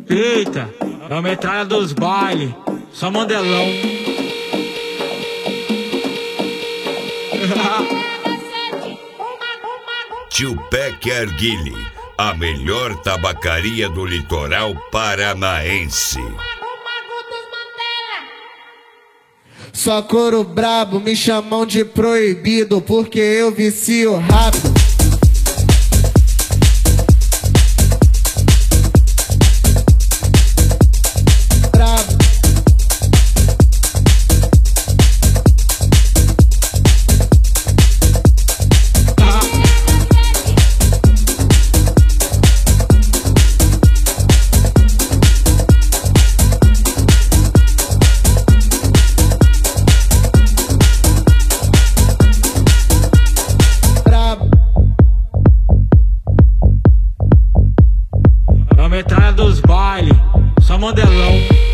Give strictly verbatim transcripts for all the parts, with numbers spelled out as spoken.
Eita, é a metralha dos bailes, só mandelão. Tio Peck Arguile, a melhor tabacaria do litoral paranaense. Só couro brabo, me chamam de proibido, porque eu vicio rápido. Brabo. Metralha dos bailes, só mandelão.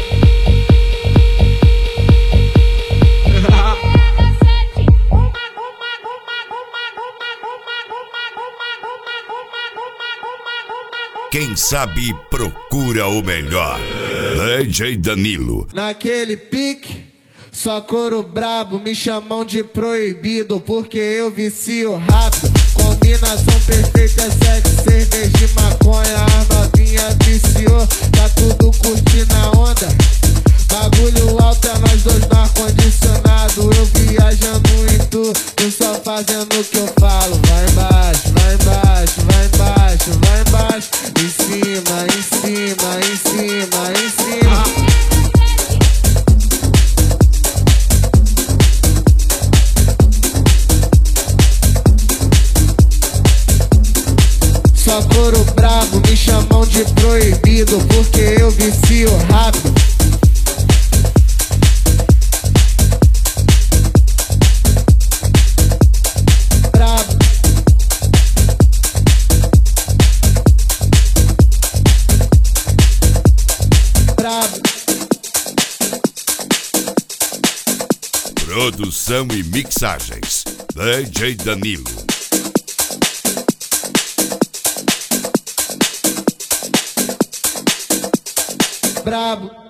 Quem sabe procura o melhor. D J Danilo. Naquele pique, só couro brabo, me chamam de proibido, porque eu vicio rápido. Combinação perfeita, sexo, cerveja e maconha. A novinha viciou, tá tudo curtindo a onda. Bagulho alto é nós dois no ar-condicionado. Eu viajando em tu, tu só fazendo o que eu falo. Vai embaixo, vai embaixo, vai embaixo, vai embaixo. Em cima, em cima, em cima, em cima. Só couro brabo, me chamam de proibido, porque eu vicio rápido. Brabo. Brabo. Produção e mixagens, D J Danilo. Brabo.